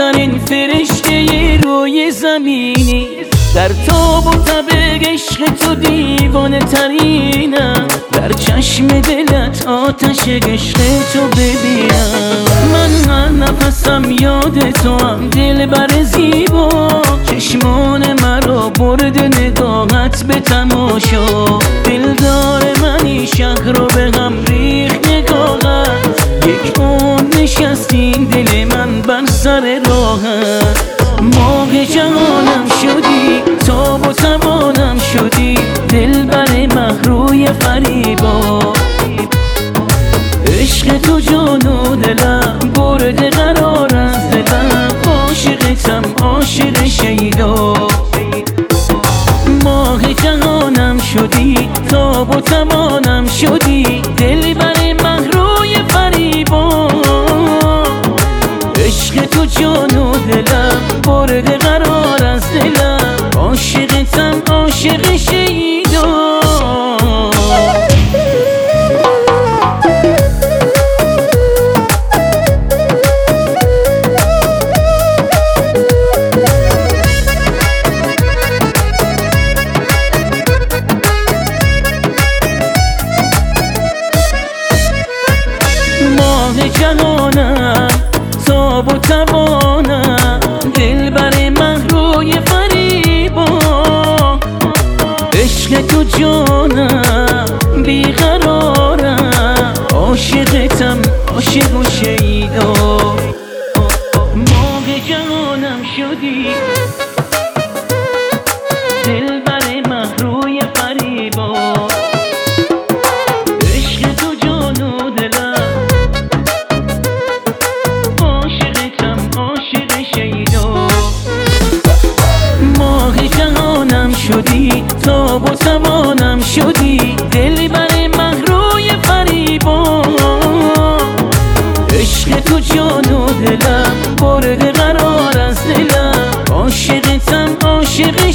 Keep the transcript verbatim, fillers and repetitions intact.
آخرین فرشته روی زمینی، در تاب و تب عشق تو دیوانه ترینم، در چشم دلت آتش عشق تو ببینم. من هر نفسم یاد تو هم دلبر زیبا، چشمان مرا برد نگاهت به تماشا، دلدار منی شهر رو به هم ریخت نگاهت، یک عمر نشستین دل من بر سر راهت. ماه جهانم شدی، تاب و توانم شدی، دلبر مهروی فریبا، عشق تو جان و دلم برده قرار از دلم، عاشقتم عاشق شیدا. ماه جهانم شدی، تاب و توانم شدی، دلبر مهروی فریبا، عشق تو جان و دلم برده قرار از دلم، عاشقتم عاشق شیدا. ماه جهانم، تاب و توانم، دلبر مهروی فریبا، عشق تو جانم بیقرارم، عاشقتم عاشق و شیدا. ماه جهانم شدی، دلبر مهروی فریبا، عشق تو جان و دلم، عاشقتم عاشق شیدا. ماه جهانم شدی، تاب و توانم شدی، دلبر مهروی فریبا، عشق تو جان و دلم برده قرار از دلم، عاشقتم عاشق